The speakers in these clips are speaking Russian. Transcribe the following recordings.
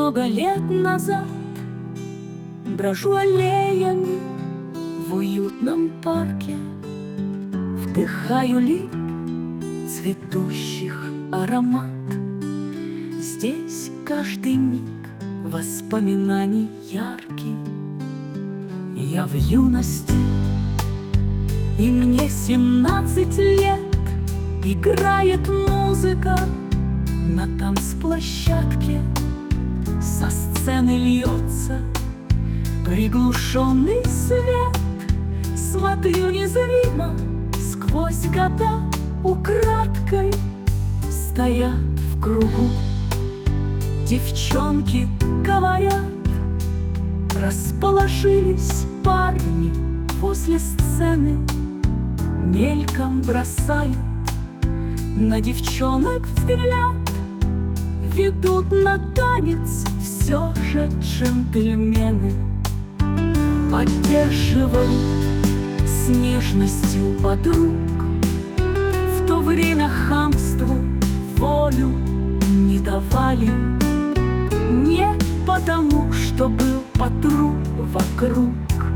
много лет назад брожу аллеями в уютном парке, вдыхаю лип цветущих аромат. Здесь каждый миг воспоминаний яркий. Я в юности, и мне 17 лет. Играет музыка на танцплощадке, со сцены льется приглушенный свет. Смотрю незримо сквозь года, украдкой стоят в кругу. Девчонки говорят, расположились парни возле сцены, мельком бросают на девчонок взгляд. Ведут на танец все же джентльмены, поддерживают с нежностью подруг. В то время хамству волю не давали, не потому, что был патруль вокруг.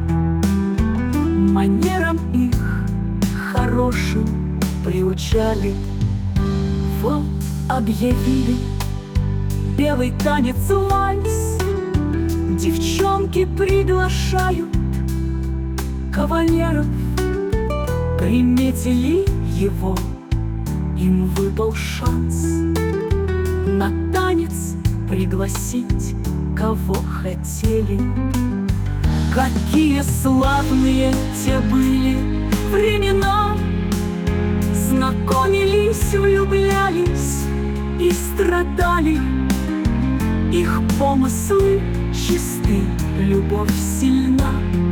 Манерам их хорошим приучали. Вот объявили белый танец вальс, девчонки приглашают кавалеров. Приметили его, им выпал шанс на танец пригласить, кого хотели. Какие славные те были времена! Знакомились, влюблялись и страдали. Их помыслы чисты, любовь сильна.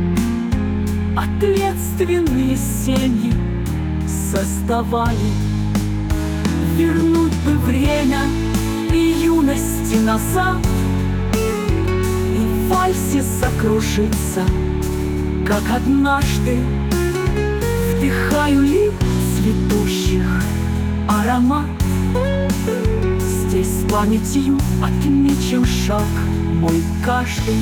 Ответственные семьи создавали. Вернуть бы время и юности назад, и в вальсе закружиться, как однажды. Вдыхаю ли цветущих аромат, здесь памятью отмечен шаг мой каждый.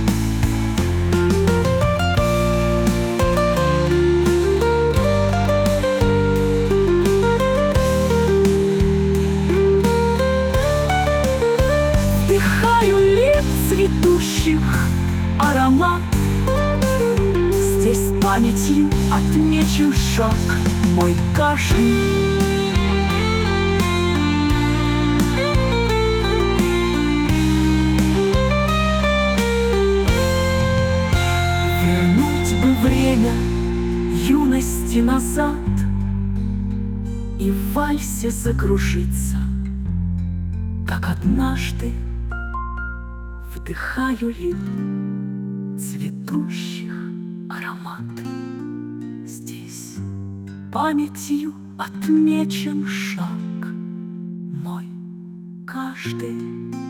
Вдыхаю ли цветущих аромат, здесь памятью отмечен шаг мой каждый. Вернуть бы время юности назад и в вальсе закружиться, как однажды. Вдыхаю ли цветущих аромат, здесь памятью отмечен шаг мой каждый.